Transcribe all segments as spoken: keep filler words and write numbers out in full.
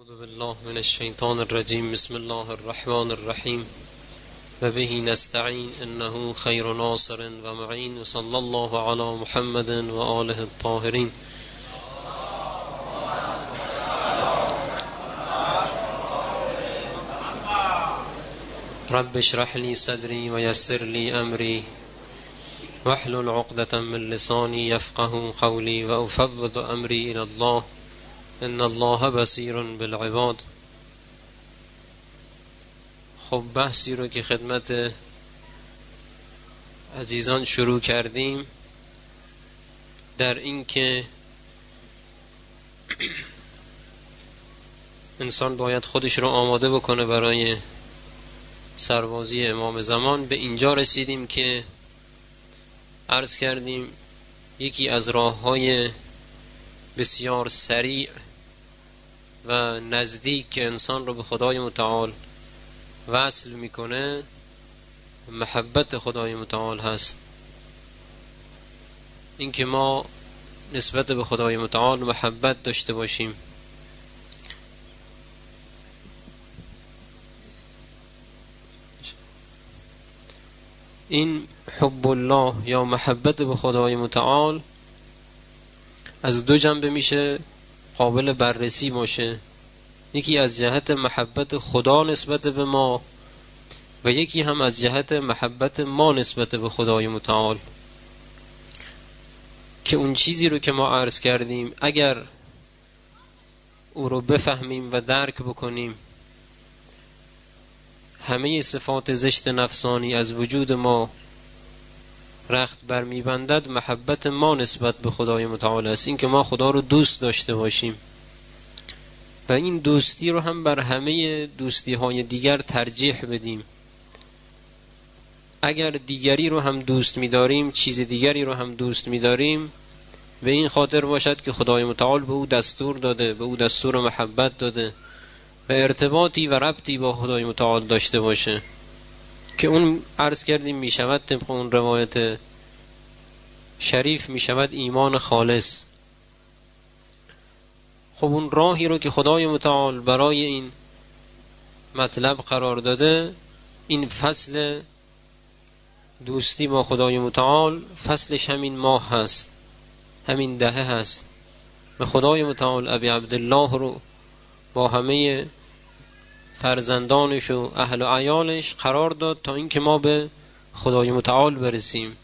اعوذ بالله من الشیطان الرجیم. بسم الله الرحمن الرحیم و به نستعین انه خیر ناصر و معین و صلی الله علی محمد و آله الطاهرین. رب اشرح لی صدری و یسر لی امری واحلل عقدة من لسانی یفقه قولی و افوض امری الی الله ان الله بصیر بالعباد. خب بحثی رو که خدمت عزیزان شروع کردیم در این که انسان باید خودش رو آماده بکنه برای سربازی امام زمان، به اینجا رسیدیم که عرض کردیم یکی از راه‌های بسیار سریع و نزدیک که انسان رو به خدای متعال وصل میکنه محبت خدای متعال هست. این که ما نسبت به خدای متعال محبت داشته باشیم. این حب الله یا محبت به خدای متعال از دو جنبه میشه قابل بررسی باشه. یکی از جهت محبت خدا نسبت به ما و یکی هم از جهت محبت ما نسبت به خدای متعال، که اون چیزی رو که ما عرض کردیم اگر او رو بفهمیم و درک بکنیم همه صفات زشت نفسانی از وجود ما رخت بر میبندد. محبت ما نسبت به خدای متعال است، این که ما خدا رو دوست داشته باشیم و این دوستی رو هم بر همه دوستی های دیگر ترجیح بدیم. اگر دیگری رو هم دوست می‌داریم، چیز دیگری رو هم دوست می‌داریم، به این خاطر باشد که خدای متعال به او دستور داده، به او دستور محبت داده و ارتباطی و ربطی با خدای متعال داشته باشه، که اون عرض کردیم می شود طبق اون روایت شریف می شود ایمان خالص. خب اون راهی رو که خدای متعال برای این مطلب قرار داده، این فصل دوستی با خدای متعال فصلش همین ماه هست، همین دهه هست. به خدای متعال ابی عبدالله رو با همه فرزندانش و اهل و عیالش قرار داد تا اینکه ما به خدای متعال برسیم.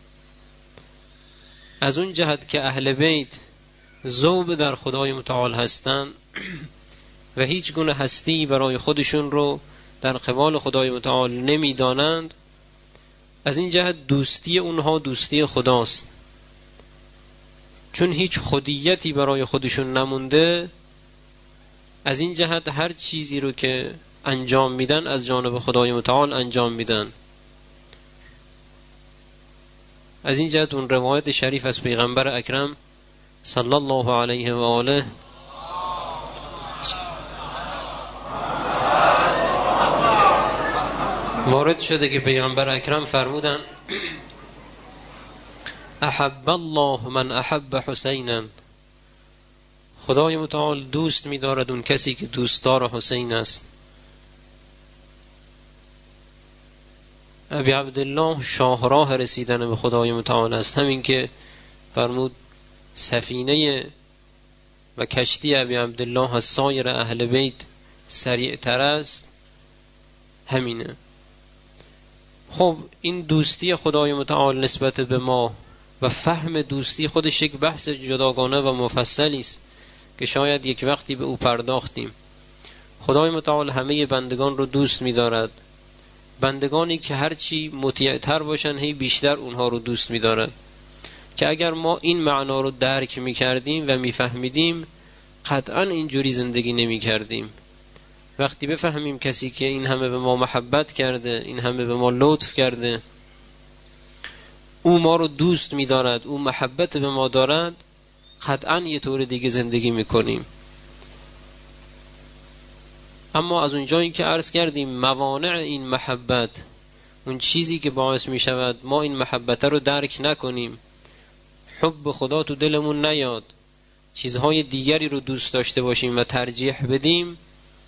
از اون جهت که اهل بیت ذوب در خدای متعال هستن و هیچ گونه هستی برای خودشون رو در قبال خدای متعال نمی دانند، از این جهت دوستی اونها دوستی خداست. چون هیچ خودیتی برای خودشون نمونده، از این جهت هر چیزی رو که انجام میدن از جانب خدای متعال انجام میدن. از این جهت اون روایت شریف از پیغمبر اکرم صلی الله علیه و آله وارد شده که پیغمبر اکرم فرمودن احب الله من احب حسینا، خدای متعال دوست می‌دارد اون کسی که دوستدار حسین است. ابی عبدالله شاهراه رسیدن به خدای متعال است. همین که فرمود سفینه و کشتی ابی عبدالله از سایر اهل بیت سریع تر است، همینه. خب این دوستی خدای متعال نسبت به ما و فهم دوستی خودش یک بحث جداگانه و مفصلی است که شاید یک وقتی به او پرداختیم. خدای متعال همه بندگان رو دوست می‌دارد. بندگانی که هرچی مطیع‌تر باشن هی بیشتر اونها رو دوست می‌دارد، که اگر ما این معنا رو درک می‌کردیم و می‌فهمیدیم قطعاً اینجوری زندگی نمی‌کردیم. وقتی بفهمیم کسی که این همه به ما محبت کرده، این همه به ما لطف کرده، او ما رو دوست می‌دارد، او محبت به ما دارد، قطعاً یه طور دیگه زندگی می‌کنیم. اما از اونجایی که عرض کردیم موانع این محبت، اون چیزی که باعث می شود ما این محبت رو درک نکنیم، حب خدا تو دلمون نیاد، چیزهای دیگری رو دوست داشته باشیم و ترجیح بدیم،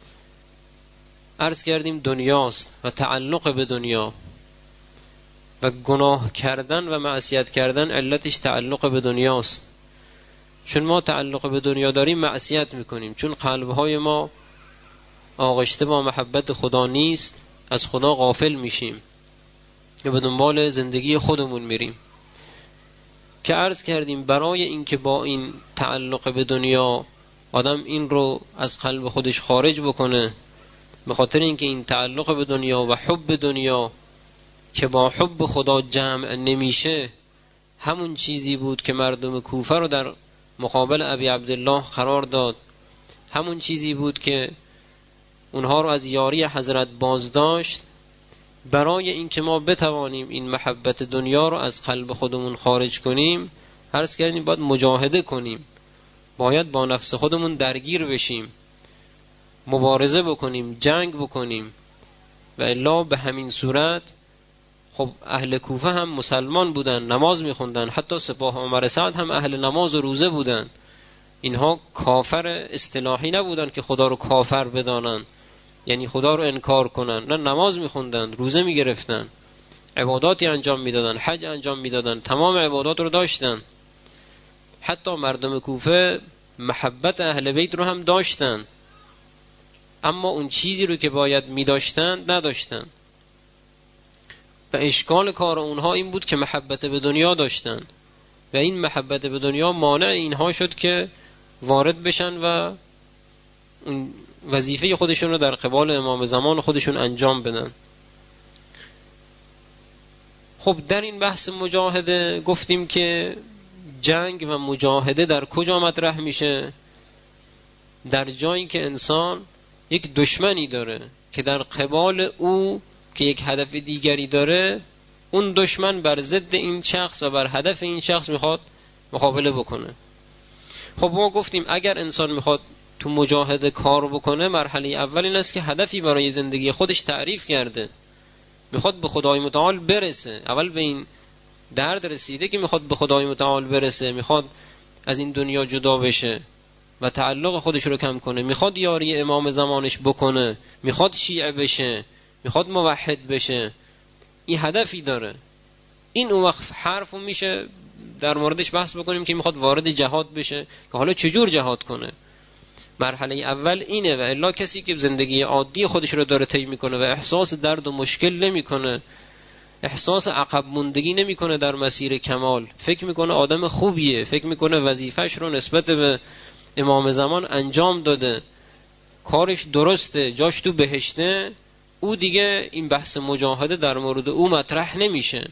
عرض کردیم دنیاست و تعلق به دنیا و گناه کردن و معصیت کردن علتش تعلق به دنیاست. چون ما تعلق به دنیا داریم معصیت میکنیم، چون قلبهای ما آغشته با محبت خدا نیست، از خدا غافل میشیم و به دنبال زندگی خودمون میریم. که عرض کردیم برای اینکه با این تعلق به دنیا آدم این رو از قلب خودش خارج بکنه، به خاطر اینکه این تعلق به دنیا و حب دنیا که با حب خدا جمع نمیشه، همون چیزی بود که مردم کوفه رو در مقابل ابی عبدالله قرار داد، همون چیزی بود که اونها رو از یاری حضرت باز داشت. برای اینکه ما بتوانیم این محبت دنیا رو از قلب خودمون خارج کنیم، عرض کردیم باید مجاهده کنیم، باید با نفس خودمون درگیر بشیم، مبارزه بکنیم، جنگ بکنیم. و الا به همین صورت، خب اهل کوفه هم مسلمان بودن، نماز میخوندن، حتی سپاه عمر سعد هم اهل نماز و روزه بودن. اینها کافر اصطلاحی نبودن که خدا رو کافر بدانن، یعنی خدا رو انکار کنن. نه، نماز میخوندن، روزه میگرفتن، عباداتی انجام میدادن، حج انجام میدادن، تمام عبادات رو داشتن. حتی مردم کوفه محبت اهل بیت رو هم داشتن، اما اون چیزی رو که باید میداشتن نداشتن. و اشکال کار اونها این بود که محبت به دنیا داشتن و این محبت به دنیا مانع اینها شد که وارد بشن و اون وظیفه خودشون رو در قبال امام زمان خودشون انجام بدن. خب در این بحث مجاهده گفتیم که جنگ و مجاهده در کجا مطرح میشه؟ در جایی که انسان یک دشمنی داره که در قبال او که یک هدف دیگری داره، اون دشمن بر ضد این شخص و بر هدف این شخص میخواد مقابله بکنه. خب ما گفتیم اگر انسان میخواد تو مجاهده کار بکنه، مرحله اول این است که هدفی برای زندگی خودش تعریف کرده، میخواد به خدای متعال برسه. اول به این درد رسیده که میخواد به خدای متعال برسه، میخواد از این دنیا جدا بشه و تعلق خودش رو کم کنه، میخواد یاری امام زمانش بکنه، میخواد شیعه بشه، میخواد موحد بشه. این هدفی داره. این اون وقت حرفو میشه در موردش بحث بکنیم که میخواد وارد جهاد بشه، که حالا چجور جهاد کنه. مرحله اول اینه. و الا کسی که زندگی عادی خودش رو داره طی میکنه و احساس درد و مشکل نمیکنه، احساس عقب موندگی نمیکنه در مسیر کمال، فکر میکنه آدم خوبیه، فکر میکنه وظیفش رو نسبت به امام زمان انجام داده، کارش درسته، جاش تو بهشته، او دیگه این بحث مجاهده در مورد او مطرح نمیشه.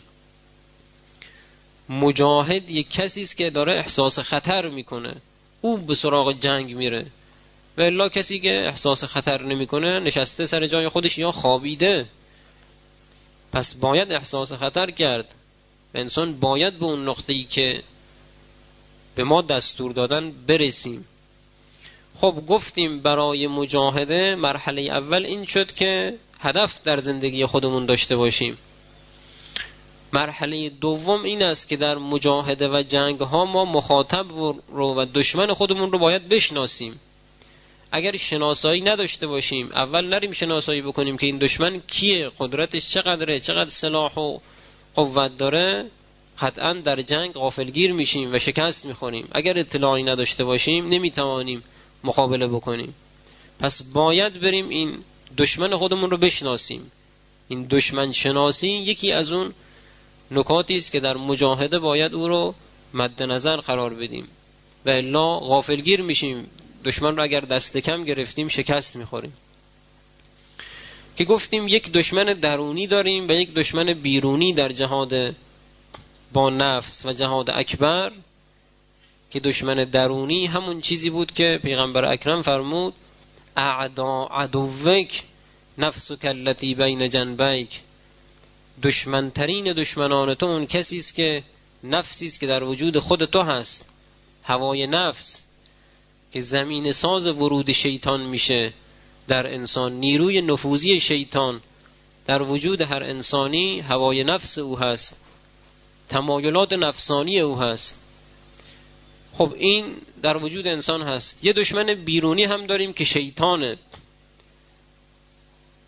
مجاهد یک کسی است که داره احساس خطر میکنه، او به سراغ جنگ میره. و الا کسی که احساس خطر نمیکنه نشسته سر جای خودش یا خوابیده. پس باید احساس خطر کرد و انسان باید به اون نقطه‌ای که به ما دستور دادن برسیم. خب گفتیم برای مجاهده مرحله اول این شد که هدف در زندگی خودمون داشته باشیم. مرحله دوم این است که در مجاهده و جنگ ها ما مخاطب رو و دشمن خودمون رو باید بشناسیم. اگر شناسایی نداشته باشیم، اول نریم شناسایی بکنیم که این دشمن کیه، قدرتش چقدره، چقدر سلاح و قوت داره، قطعا در جنگ غافلگیر میشیم و شکست میخوریم. اگر اطلاعی نداشته باشیم نمیتوانیم مقابله بکنیم. پس باید بریم این دشمن خودمون رو بشناسیم. این دشمن شناسی یکی از اون نکاتی است که در مجاهده باید او رو مد نظر قرار بدیم و الا غافلگیر میشیم. دشمن رو اگر دست کم گرفتیم شکست میخوریم. که گفتیم یک دشمن درونی داریم و یک دشمن بیرونی در جهاد با نفس و جهاد اکبر. که دشمن درونی همون چیزی بود که پیغمبر اکرم فرمود اعدا عدوک نفسک التی بین جنبیک. دشمنترین دشمنان تو اون کسی است که نفسی است که در وجود خود تو هست، هوای نفس که زمین ساز ورود شیطان میشه در انسان. نیروی نفوذی شیطان در وجود هر انسانی هوای نفس او هست، تمایلات نفسانی او هست. خب این در وجود انسان هست. یه دشمن بیرونی هم داریم که شیطانه.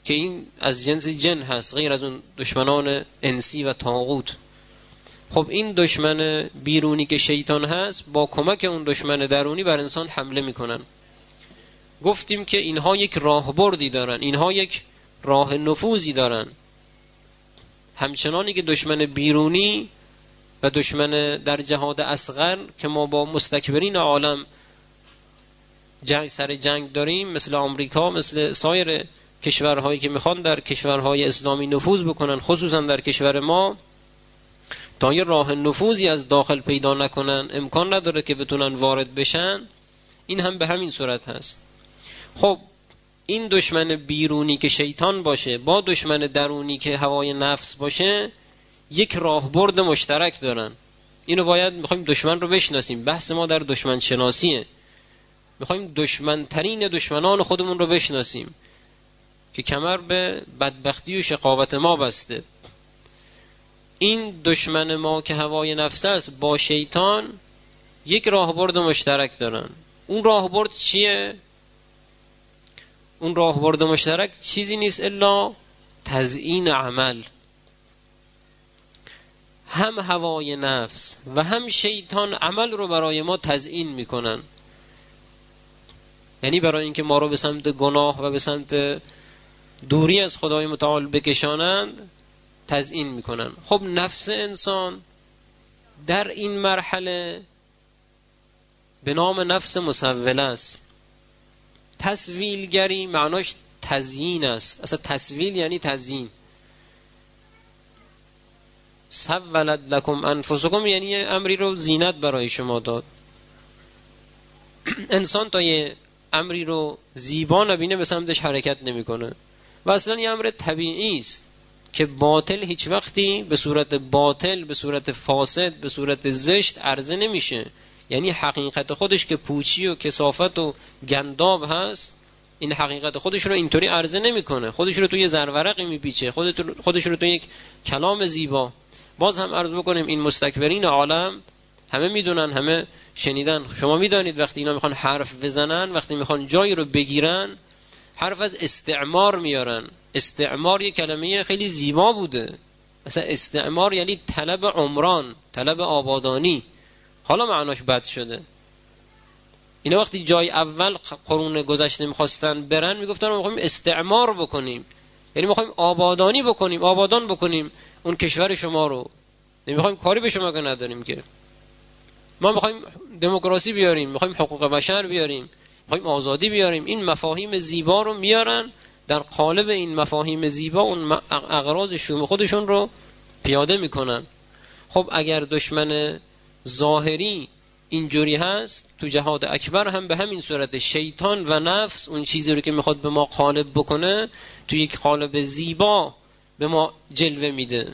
که این از جنس جن هست، غیر از اون دشمنان انسی و طاغوت. خب این دشمن بیرونی که شیطان هست با کمک اون دشمن درونی بر انسان حمله میکنن. گفتیم که اینها یک راهبردی دارن، اینها یک راه نفوذی دارن. همچنانی که دشمن بیرونی و دشمن در جهاد اصغر که ما با مستکبرین عالم جنگ سر جنگ داریم، مثل آمریکا، مثل سایر کشورهایی که میخوان در کشورهای اسلامی نفوذ بکنن، خصوصا در کشور ما، تا یه راه نفوذی از داخل پیدا نکنن امکان نداره که بتونن وارد بشن. این هم به همین صورت هست. خب این دشمن بیرونی که شیطان باشه با دشمن درونی که هوای نفس باشه یک راهبرد مشترک دارن. اینو باید میخوایم دشمن رو بشناسیم. بحث ما در دشمن شناسیه. میخوایم دشمن ترین دشمنان خودمون رو بشناسیم که کمر به بدبختی و شقاوت ما بسته. این دشمن ما که هوای نفس است با شیطان یک راهبرد مشترک دارن. اون راهبرد چیه؟ اون راهبرد مشترک چیزی نیست الا تزیین عمل. هم هوای نفس و هم شیطان عمل رو برای ما تزیین میکنن، یعنی برای اینکه ما رو به سمت گناه و به سمت دوری از خدای متعال بکشانند تزیین میکنن. خب نفس انسان در این مرحله به نام نفس مسوله است. تسویلگری معناش تزیین است. اصلا تسویل یعنی تزیین. سولت لکم انفسکم یعنی امری رو زینت برای شما داد. انسان تا یه امری رو زیبا نبینه به سمتش حرکت نمیکنه و اصلا یه امر طبیعی است که باطل هیچ وقتی به صورت باطل، به صورت فاسد، به صورت زشت عرضه نمیشه. یعنی حقیقت خودش که پوچی و کثافت و گنداب هست، این حقیقت خودش رو اینطوری عرضه نمیکنه. خودش رو توی زرورقی میپیچه، خودش رو توی یک کلام زیبا. باز هم عرض بکنیم این مستکبرین عالم همه میدونن، همه شنیدن. شما میدانید وقتی اینا میخوان حرف بزنن، وقتی میخوان جایی رو بگیرن، حرف از استعمار میارن. استعمار یه کلمه خیلی زیبا بوده. مثلا استعمار یعنی طلب عمران، طلب آبادانی. حالا معناش بد شده. اینا وقتی جای اول قرون گذشته میخواستن برن میگفتن ما میخوایم استعمار بکنیم، یعنی میخوایم آبادانی بکنیم، آبادان بکنیم اون کشور شما رو. نمیخوایم کاری به شما که نداریم که. ما میخوایم دموکراسی بیاریم، میخوایم حقوق بشر بیاریم، میخوایم آزادی بیاریم. این مفاهیم زیبا رو میارن، در قالب این مفاهیم زیبا اون اغراض شوم خودشون رو پیاده میکنن. خب اگر دشمن ظاهری اینجوری هست، تو جهاد اکبر هم به همین صورت شیطان و نفس اون چیزی رو که میخواد به ما قالب بکنه تو یک قالب زیبا به ما جلوه میده،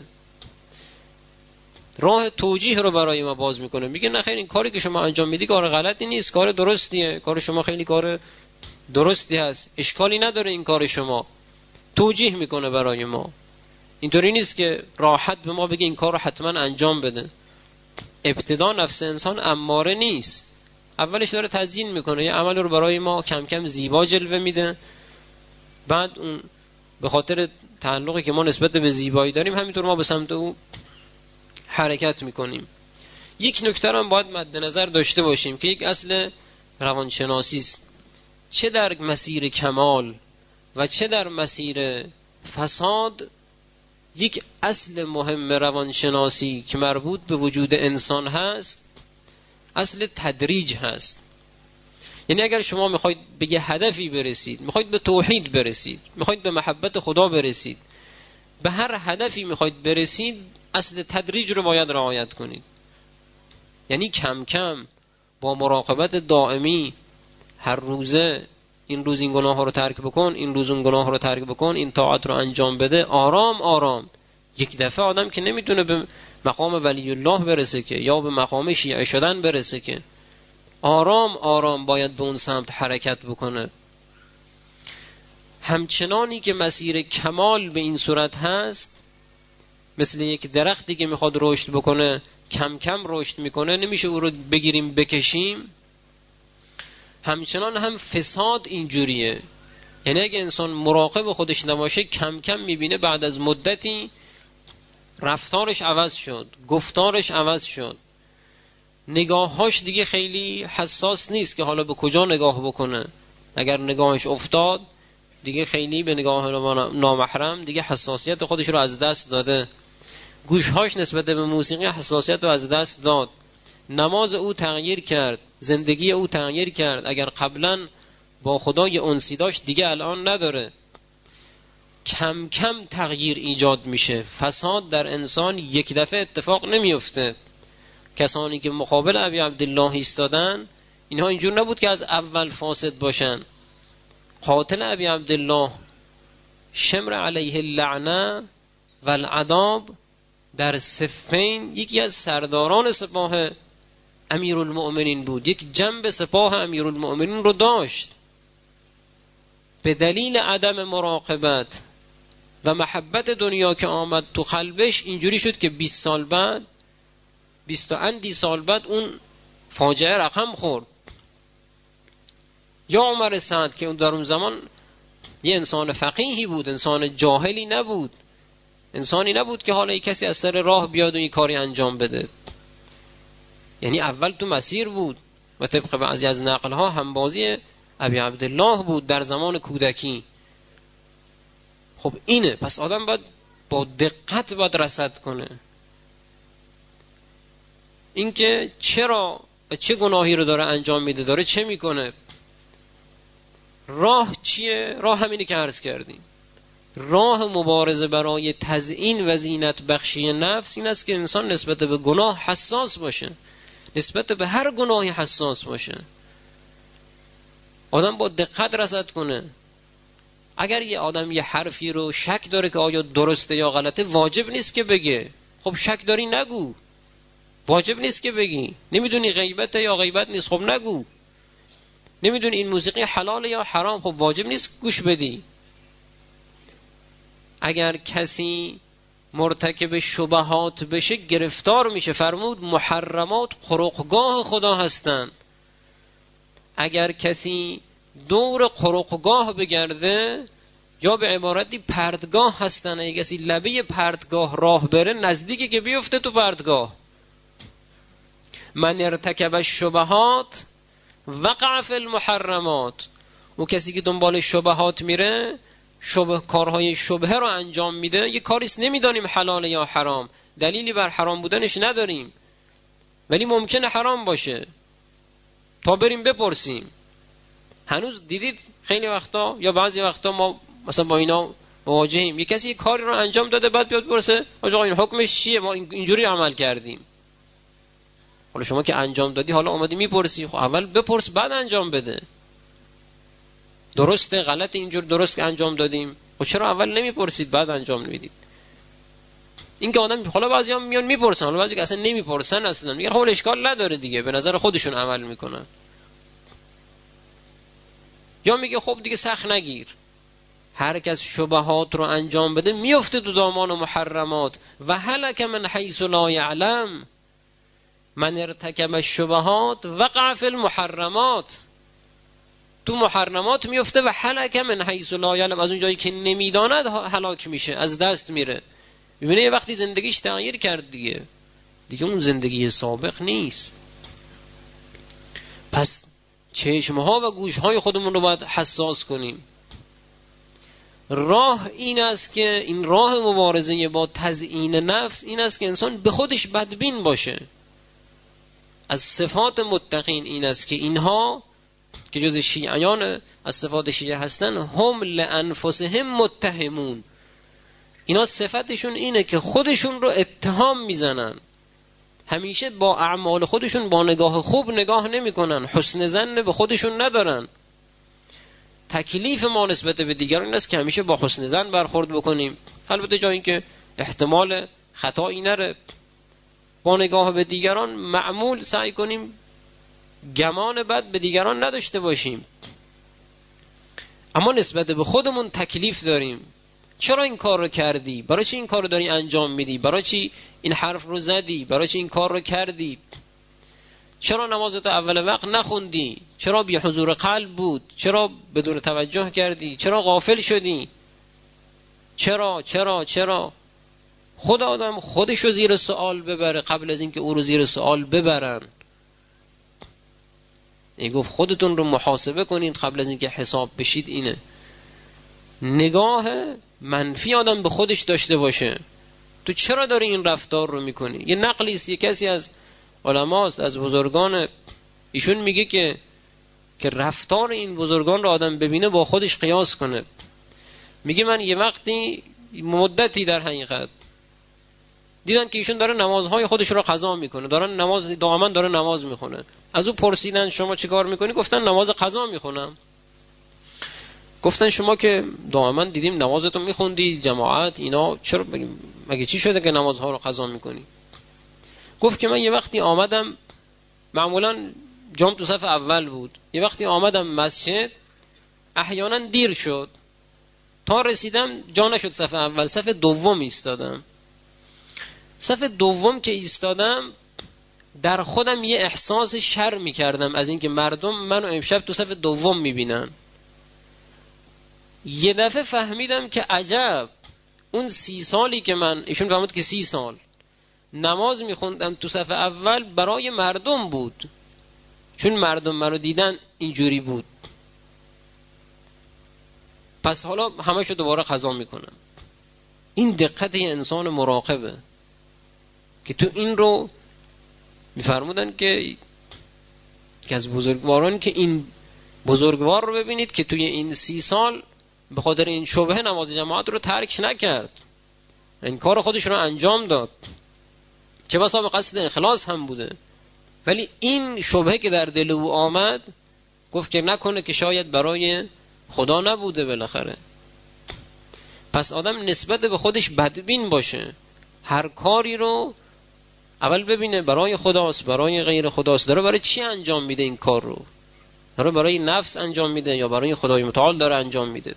راه توجیه رو برای ما باز میکنه. میگه نه خیر، این کاری که شما انجام میدی کار غلطی نیست، کار درستیه، کار شما خیلی کار درستی هست، اشکالی نداره این کار شما. توجیه میکنه برای ما. اینطوری نیست که راحت به ما بگه این کار رو حتما انجام بده. ابتدا نفس انسان اماره نیست، اولش داره تزیین میکنه، یه عمل رو برای ما کم کم زیبا جلوه میده. بعد اون به خاطر تعلقی که ما نسبت به زیبایی داریم همینطور ما به سمت او حرکت میکنیم. یک نکته هم باید مد نظر داشته باشیم که یک اصل روانشناسی است. چه در مسیر کمال و چه در مسیر فساد، یک اصل مهم روانشناسی که مربوط به وجود انسان هست اصل تدریج هست. یعنی اگر شما میخواید به یه هدفی برسید، میخواید به توحید برسید، میخواید به محبت خدا برسید، به هر هدفی میخواید برسید، اصل تدریج رو باید رعایت کنید. یعنی کم کم با مراقبت دائمی، هر روزه این روز این گناه رو ترک بکن، این روز اون گناه رو ترک بکن، این طاعت رو انجام بده، آرام آرام. یک دفعه آدم که نمیتونه به مقام ولی الله برسه که، یا به مقام شیعه شدن برسه که، آرام آرام باید به اون سمت حرکت بکنه. همچنانی که مسیر کمال به این صورت هست، مثل یک درختی که میخواد رشد بکنه کم کم رشد میکنه، نمیشه او رو بگیریم بکشیم. همچنان هم فساد اینجوریه. یعنی اگه انسان مراقب خودش نباشه کم کم میبینه بعد از مدتی رفتارش عوض شد، گفتارش عوض شد، نگاهاش دیگه خیلی حساس نیست که حالا به کجا نگاه بکنه. اگر نگاهش افتاد دیگه خیلی به نگاه نامحرم دیگه حساسیت خودش رو از دست داده. گوشهاش نسبت به موسیقی حساسیت رو از دست داد. نماز او تغییر کرد، زندگی او تغییر کرد. اگر قبلا با خدای انسی داشت دیگه الان نداره. کم کم تغییر ایجاد میشه. فساد در انسان یک دفعه اتفاق نمیفته. کسانی که مقابل ابی عبدالله ایستادن اینها اینجور نبود که از اول فاسد باشن. قاتل ابی عبدالله شمر علیه اللعنه و العذاب در صفین یکی از سرداران سپاه امیرالمؤمنین بود، یک جنب سپاه امیرالمؤمنین رو داشت. به دلیل عدم مراقبت و محبت دنیا که آمد تو قلبش اینجوری شد که بیست سال بعد بیست و اندی سال بعد اون فاجعه رقم خورد. یا عمر سعد که اون در اون زمان یه انسان فقیهی بود، انسان جاهلی نبود، انسانی نبود که حالا یک کسی از سر راه بیاد و این کاری انجام بده. یعنی اول تو مسیر بود و طبق بعضی از نقلها همبازی ابی عبدالله بود در زمان کودکی. خب اینه، پس آدم باید با دقت باید رصد کنه اینکه چرا و چه گناهی رو داره انجام میده، داره چه میکنه. راه چیه؟ راه همینه که عرض کردیم. راه مبارزه برای تزیین و زینت بخشی نفس این است که انسان نسبت به گناه حساس باشه، نسبت به هر گناهی حساس باشه. آدم با دقت رصد کنه. اگر یه آدم یه حرفی رو شک داره که آیا درسته یا غلطه، واجب نیست که بگه. خب شک داری نگو، واجب نیست که بگی. نمیدونی غیبته یا غیبت نیست، خب نگو. نمیدونی این موسیقی حلاله یا حرام، خب واجب نیست گوش بدی. اگر کسی مرتکب شبهات بشه گرفتار میشه. فرمود محرمات قرقگاه خدا هستن. اگر کسی دور قرقگاه بگرده یا به عبارتی پرتگاه هستن، اگر کسی لبه پرتگاه راه بره نزدیکی که بیفته تو پرتگاه. من ارتکب الشبهات وقع فی المحرمات. و کسی که دنبال شبهات میره، شبه کارهای شبهه رو انجام میده، یه کاریست نمیدانیم حلال یا حرام، دلیلی بر حرام بودنش نداریم ولی ممکنه حرام باشه تا بریم بپرسیم. هنوز دیدید خیلی وقتا یا بعضی وقتا ما مثلا با اینا مواجهیم، یه کسی یه کاری رو انجام داده بعد بیاد بپرسه آقا این حکمش چیه، ما اینجوری عمل کردیم. حالا شما که انجام دادی حالا اومدی میپرسی، خب اول بپرس بعد انجام بده. درسته غلط اینجور درست که انجام دادیم، و چرا اول نمیپرسید بعد انجام میدید؟ این که آدم حالا بعضیا میان میپرسن، حالا بعضی که اصلا نمیپرسن، اصلا میگن خب اشکال نداره دیگه، به نظر خودشون عمل میکنن. یا میگه خب دیگه سخت نگیر، هر کس شبهات رو انجام بده میفته تو دامان و محرمات. و هلک من حیث لا یعلم. من ارتکب الشبهات وقع فی المحرمات. تو محرمات میفته و هلک من حیث لا یعلم، از اون جایی که نمیداند هلاک میشه، از دست میره. ببینه یه وقتی زندگیش تغییر کرد دیگه دیگه اون زندگی سابق نیست. پس چشمها و گوشهای خودمون رو باید حساس کنیم. راه این است که این راه مبارزه با تزیین نفس این است که انسان به خودش بدبین باشه. از صفات متقین این است که اینها که جز شیعیان از صفات شیعه هستن، هم لانفسهم متهمون. اینا صفتشون اینه که خودشون رو اتهام میزنن، همیشه با اعمال خودشون با نگاه خوب نگاه نمی کنن، حسن ظن به خودشون ندارن. تکلیف ما نسبت به دیگران این است که همیشه با حسن ظن برخورد بکنیم، البته جایی که احتمال خطایی نره. با نگاه به دیگران معمول سعی کنیم گمان بد به دیگران نداشته باشیم، اما نسبت به خودمون تکلیف داریم. چرا این کار رو کردی؟ برای چی این کار رو داری انجام میدی؟ برای چی این حرف رو زدی؟ برای چی این کار رو کردی؟ چرا نمازتو اول وقت نخوندی؟ چرا بی حضور قلب بود؟ چرا بدون توجه کردی؟ چرا غافل شدی؟ چرا چرا چرا خود آدم خودشو زیر سوال ببره قبل از اینکه او رو زیر سوال ببرن. این گفت خودتون رو محاسبه کنید قبل از اینکه حساب بشید. اینه نگاه منفی آدم به خودش داشته باشه. تو چرا داری این رفتار رو میکنی؟ یه نقلی است، یه کسی از علماست، از بزرگان، ایشون میگه که که رفتار این بزرگان رو آدم ببینه با خودش قیاس کنه. میگه من یه وقتی مدتی در حقیقت دیدن که ایشون داره نمازهای خودش رو قضا میکنه، دارن نماز دائما داره نماز میخونه. از او پرسیدن شما چه کار میکنی؟ گفتن نماز قضا میخونم. گفتن شما که دائما دیدیم نمازتون میخوندی جماعت اینا، چرا مگه چی شده که نمازها رو قضا میکنی؟ گفت که من یه وقتی آمدم، معمولا جام تو صف اول بود، یه وقتی آمدم مسجد احیانا دیر شد، تا رسیدم جا نشد صف اول، صف دوم ایستادم. صف دوم که ایستادم در خودم یه احساس شر میکردم از اینکه مردم منو امشب تو صف دوم میبینن. یه دفعه فهمیدم که عجب، اون سی سالی که من، ایشون فهمید که سی سال نماز میخوندم تو صف اول برای مردم بود، چون مردم منو دیدن اینجوری بود، پس حالا همشو دوباره قضا میکنم. این دقت یه انسان مراقبه که تو این رو میفرمودن که که از بزرگواران که این بزرگوار رو ببینید که توی این سی سال به خاطر این شبهه نماز جماعت رو ترک نکرد، این کار خودش رو انجام داد، چه بسا به قصد اخلاص هم بوده، ولی این شبهه که در دل او آمد گفت که نکنه که شاید برای خدا نبوده بالاخره. پس آدم نسبت به خودش بدبین باشه، هر کاری رو اول ببینه برای خداست برای غیر خداست، داره برای چی انجام میده این کار رو؟ داره برای نفس انجام میده یا برای خدای متعال داره انجام میده؟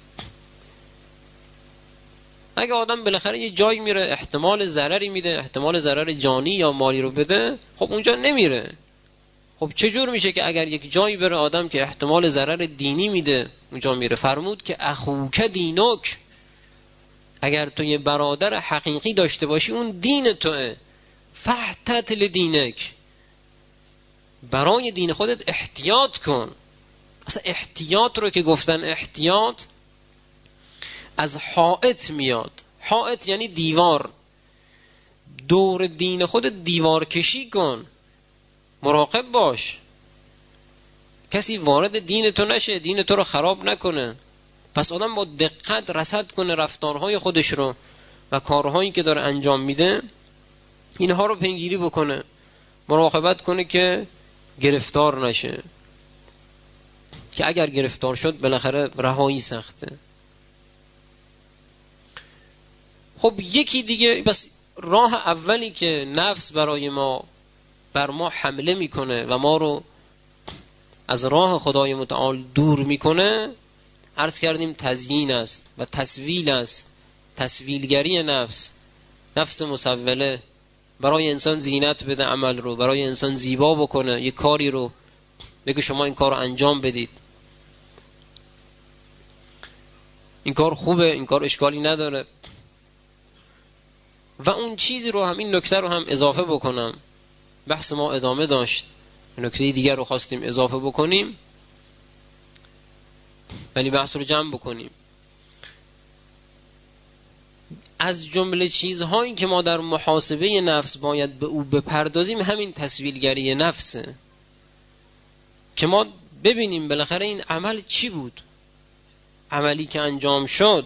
اگه آدم بالاخره یه جایی میره احتمال ضرری میده، احتمال ضرر جانی یا مالی رو بده، خب اونجا نمیره. خب چجور میشه که اگر یک جایی بره آدم که احتمال ضرر دینی میده اونجا میره؟ فرمود که اخوک دینک، اگر تو یه برادر حقیقی داشته باشی اون دین توه، فحتت لدینک، برای دین خودت احتیاط کن. اصلا احتیاط رو که گفتن احتیاط از حائط میاد، حائط یعنی دیوار، دور دین خودت دیوار کشی کن، مراقب باش کسی وارد دین تو نشه، دین تو رو خراب نکنه. پس آدم با دقت رصد کنه رفتارهای خودش رو و کارهایی که داره انجام میده، اینها رو پیگیری بکنه، مراقبت کنه که گرفتار نشه، که اگر گرفتار شد بالاخره رهایی سخته. خب یکی دیگه، بس راه اولی که نفس برای ما بر ما حمله میکنه و ما رو از راه خدای متعال دور میکنه، عرض کردیم تزیین است و تسویل است، تسویلگری نفس، نفس مسوله برای انسان زینت بده عمل رو، برای انسان زیبا بکنه، یک کاری رو بگه شما این کار رو انجام بدید، این کار خوبه، این کار اشکالی نداره. و اون چیزی رو هم، این نکته رو هم اضافه بکنم، بحث ما ادامه داشت، نکته دیگر رو خواستیم اضافه بکنیم ولی بحث رو جمع بکنیم. از جمله چیزهایی که ما در محاسبه نفس باید به او بپردازیم همین تسویلگری نفسه، که ما ببینیم بالاخره این عمل چی بود، عملی که انجام شد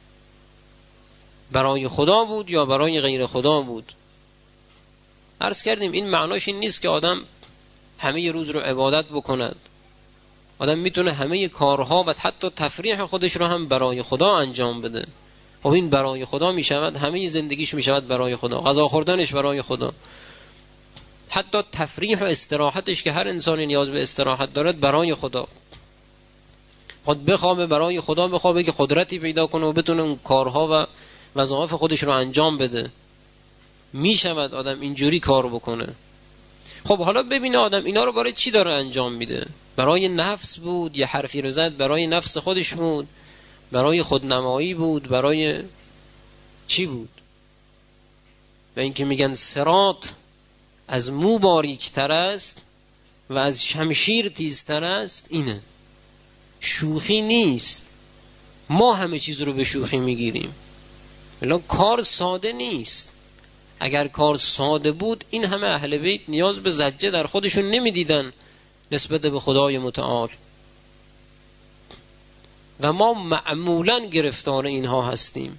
برای خدا بود یا برای غیر خدا بود. عرض کردیم این معناش این نیست که آدم همه روز رو عبادت بکند، آدم میتونه همه کارها و حتی تفریح خودش رو هم برای خدا انجام بده. خب این برای خدا میشود، همه زندگیش میشود برای خدا، غذا خوردنش برای خدا، حتی تفریح و استراحتش که هر انسانی نیاز به استراحت دارد برای خدا، خود بخوابه برای خدا بخوابه که قدرتی پیدا کنه و بتونه اون کارها و وظایف خودش رو انجام بده. میشود آدم اینجوری کار بکنه. خب حالا ببینه آدم اینا رو برای چی داره انجام میده؟ برای نفس بود، یه حرفی رو زد برای نفس خودش بود، برای خودنمایی بود، برای چی بود؟ و اینکه میگن صراط از مو باریکتر است و از شمشیر تیزتر است، اینه، شوخی نیست. ما همه چیز رو به شوخی میگیریم، الان کار ساده نیست. اگر کار ساده بود این همه اهل بیت نیاز به زجه در خودشون نمیدیدن نسبت به خدای متعال، و ما معمولا گرفتار اینها هستیم.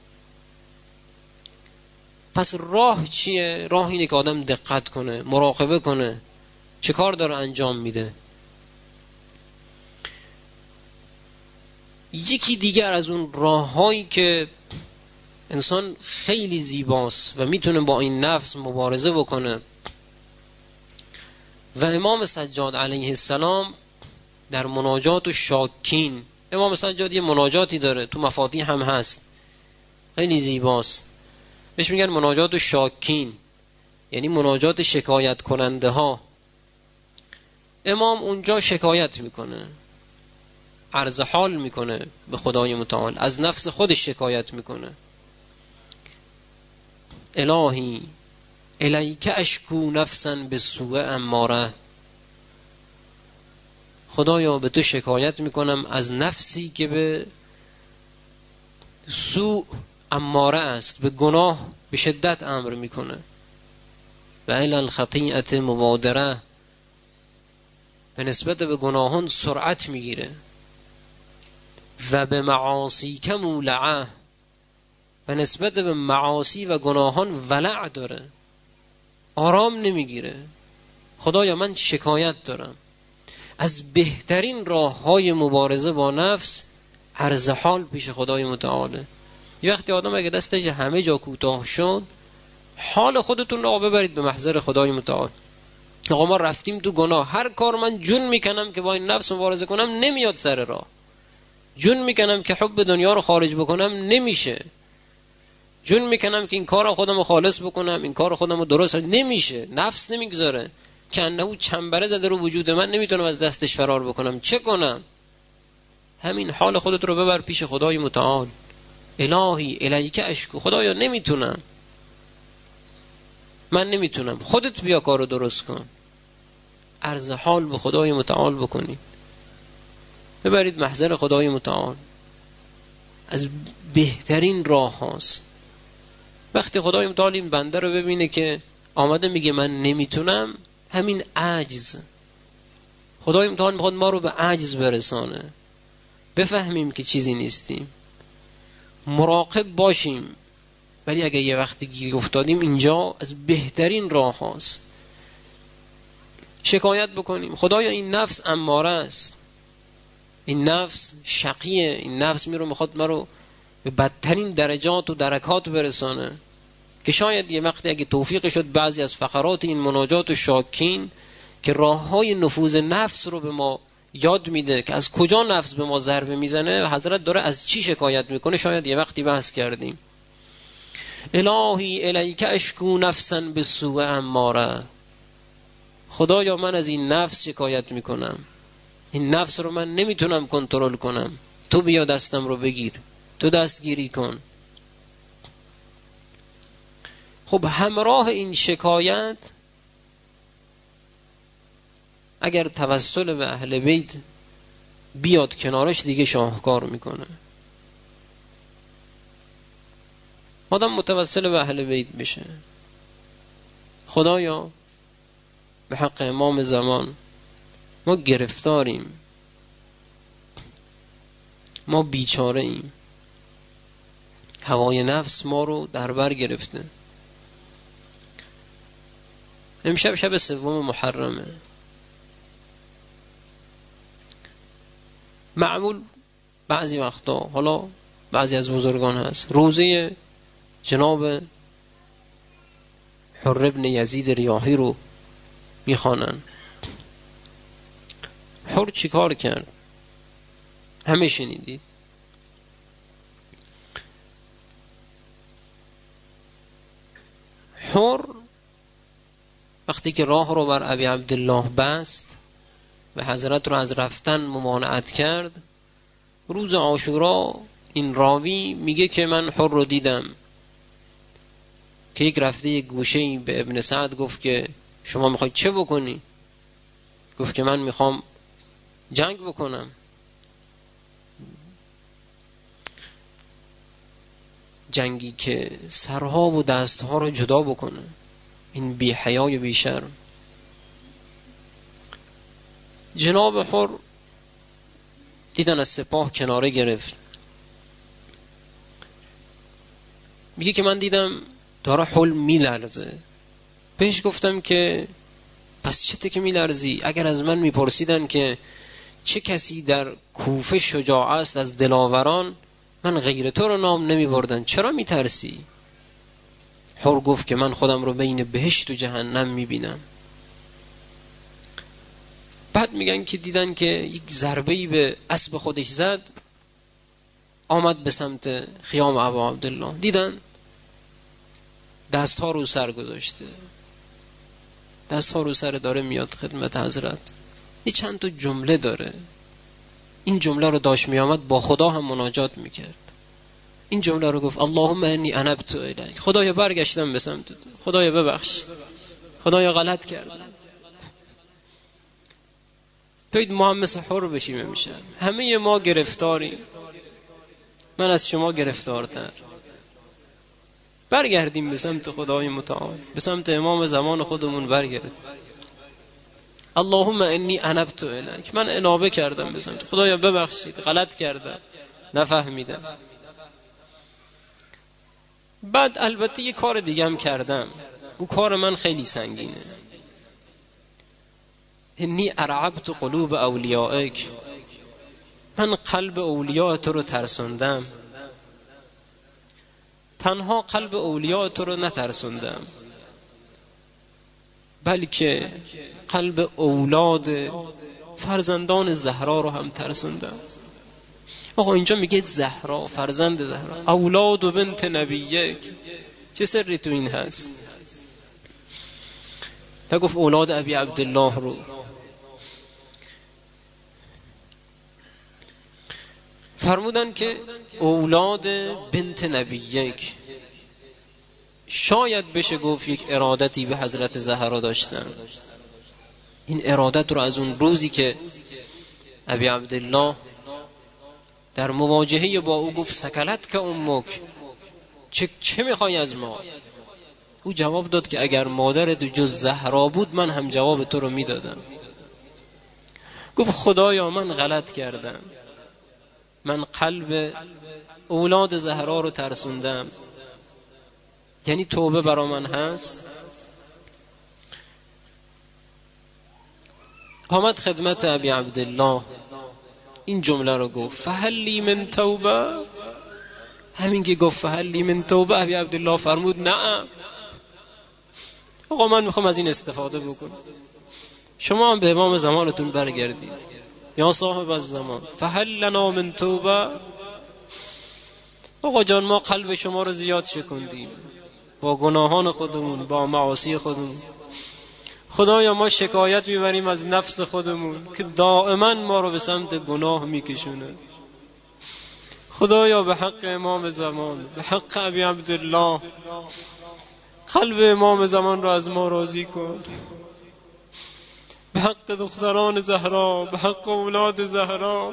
پس راه چیه؟ راه اینه که آدم دقت کنه، مراقبه کنه چه کار داره انجام میده. یکی دیگر از اون راههایی که انسان خیلی زیباست و میتونه با این نفس مبارزه بکنه، و امام سجاد علیه السلام در مناجات و شاکین، امام سجاد یه مناجاتی داره تو مفاتیح هم هست، خیلی زیباست، بهش میگن مناجات و شاکین، یعنی مناجات شکایت کننده ها. امام اونجا شکایت میکنه، عرض حال میکنه به خدای متعال، از نفس خودش شکایت میکنه. الهی الیک اشکو نفسا به سوء اماره، خدایا به تو شکایت میکنم از نفسی که به سوء اماره است، به گناه به شدت امر میکنه. و الی الخطیئه مبادره، به نسبت به گناهان سرعت میگیره. و به معاصی که مولعه، به نسبت به معاصی و گناهان ولع داره، آرام نمیگیره. خدایا من شکایت دارم. از بهترین راه های مبارزه با نفس عرض حال پیش خدای متعاله. یه وقتی آدم اگه دستش همه جا کوتاه شد، حال خودتون رو ببرید به محضر خدای متعال. آقا ما رفتیم تو گناه، هر کار من جون میکنم که با این نفس مبارزه کنم نمیاد سر راه، جون میکنم که حب دنیا رو خارج بکنم نمیشه، جون میکنم که این کار خودم رو خالص بکنم، این کار خودم رو درست، نمیشه، نفس نمیگذاره، که انهو چنبره زده رو وجود من، نمیتونم از دستش فرار بکنم، چه کنم؟ همین حال خودت رو ببر پیش خدای متعال. الهی الیک اشکو، خدایا نمیتونم، من نمیتونم، خودت بیا کارو درست کن. عرض حال به خدای متعال بکنید، ببرید محضر خدای متعال. از بهترین راه هاست. وقتی خدای متعال این بنده رو ببینه که آمده میگه من نمیتونم، همین عجز، خدای متعال میخواد ما رو به عجز برسانه، بفهمیم که چیزی نیستیم، مراقب باشیم. ولی اگه یه وقتی گیر افتادیم، اینجا از بهترین راه هاست. شکایت بکنیم خدایا این نفس اماره است، این نفس شقیه، این نفس میرو میخواد ما رو به بدترین درجات و درکات برسانه. که شاید یه وقتی اگه توفیق شد بعضی از فقرات این مناجات و شاکین که راه های نفوذ نفس رو به ما یاد میده که از کجا نفس به ما ضربه میزنه، حضرت داره از چی شکایت میکنه، شاید یه وقتی بحث کردیم. الهی الیک اشکو نفسا به سوء اماره، خدایا من از این نفس شکایت میکنم، این نفس رو من نمیتونم کنترل کنم، تو بیا دستم رو بگیر، تو دستگیری کن. خب همراه این شکایت اگر توسل به اهل بیت بیاد کنارش، دیگه شاهکار میکنه. آدم متوسل به اهل بیت بشه، خدایا به حق امام زمان ما گرفتاریم، ما بیچاره ایم، هوای نفس ما رو در بر گرفته. امشب شب سوم محرمه. معمول بعضی وقتا، حالا بعضی از بزرگان هست، روزه جناب حر ابن یزید ریاحی رو میخوانن. حر چی کار کرد؟ همه شنیدید. حر وقتی که راه رو بر ابی عبدالله بست و حضرت رو از رفتن ممانعت کرد، روز عاشورا این راوی میگه که من حر رو دیدم که یک رفته یک گوشه‌ای به ابن سعد گفت که شما میخواید چه بکنی؟ گفت که من میخوام جنگ بکنم. جنگی که سرها و دستها رو جدا بکنه. این بی حیا و بی شرم. جناب حر دیدن از سپاه کناره گرفت، میگه که من دیدم داره حل میلرزه. بهش گفتم که پس چته که میلرزی؟ اگر از من میپرسیدن که چه کسی در کوفه شجاع است از دلاوران، من غیر تو رو نام نمیبردن، چرا میترسی؟ حر گفت که من خودم رو بین بهشت و جهنم میبینم. بعد میگن که دیدن که یک ضربه‌ای به اسب خودش زد، آمد به سمت خیام ابا عبدالله، دیدن دستها رو سر گذاشته، دستها رو سر داره میاد خدمت حضرت. این چند تا جمله داره، این جمله رو داشت میامد با خدا هم مناجات میکرد. این جمله رو گفت اللهم انی انبت الیک، خدایا برگشتم به سمت تو، خدایا ببخش، خدایا غلط کردم. بید ما هم مثل حر بشیم میشه. همه ما گرفتاریم، من از شما گرفتارتر. برگردیم به سمت خدای متعال، به سمت امام زمان خودمون برگردیم. اللهم انی انبت الیک، من انابه کردم به سمت خدایا ببخشید، غلط کردم، نفهمیدم. بعد البته یه کار دیگه هم کردم، اون کار من خیلی سنگینه. انی ارعبت قلوب اولیائک، من قلب اولیاء تو رو ترسوندم. تنها قلب اولیاء تو رو نترسوندم، بلکه قلب اولاد فرزندان زهرا رو هم ترسوندم. آقا اینجا میگه زهرا، فرزند زهرا، اولاد و بنت نبیک، چه سری تو این هست؟ نگفت اولاد ابی عبدالله رو. فرمودن که اولاد بنت نبیک شاید بشه گفت یک ارادتی به حضرت زهرا داشتن. این ارادت رو از اون روزی که ابی عبدالله در مواجهه با او گفت سکلت که امک، چه, چه میخوای از ما؟ او جواب داد که اگر مادرت جز زهرا بود من هم جواب تو رو میدادم. گفت خدایا من غلط کردم، من قلب اولاد زهرا رو ترسوندم. یعنی توبه برا من هست. آمد خدمت ابی عبدالله، این جمله رو گفت فهل لی من توبه. همین که گفت فهل لی من توبه، ابی عبدالله فرمود نعم. آقا من میخوام از این استفاده بکنم، شما هم به امام زمانتون برگردید. یا صاحب الزمان فهل لنا من توبه. آقا جان ما قلب شما رو زیاد شکندیم با گناهان خودمون، با معاصی خودمون. خدایا ما شکایت میبریم از نفس خودمون که دائما ما رو به سمت گناه میکشونه. خدایا به حق امام زمان، به حق ابی عبدالله، قلب امام زمان رو از ما راضی کن. به حق دختران زهرا، به حق اولاد زهرا.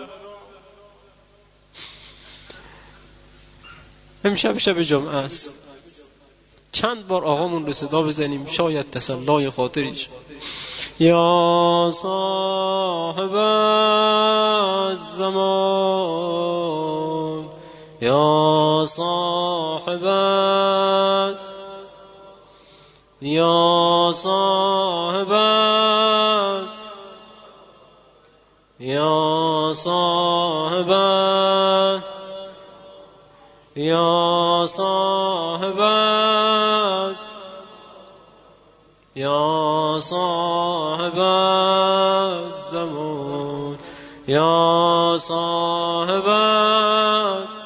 امشب شب جمعه است، چند بار آقامون رو صدا بزنیم، شاید تسلای خاطرش. یا صاحب الزمان، یا صاحب، یا صاحب، یا صاحب، یا صاحب، یا صاحب الزمان، یا صاحب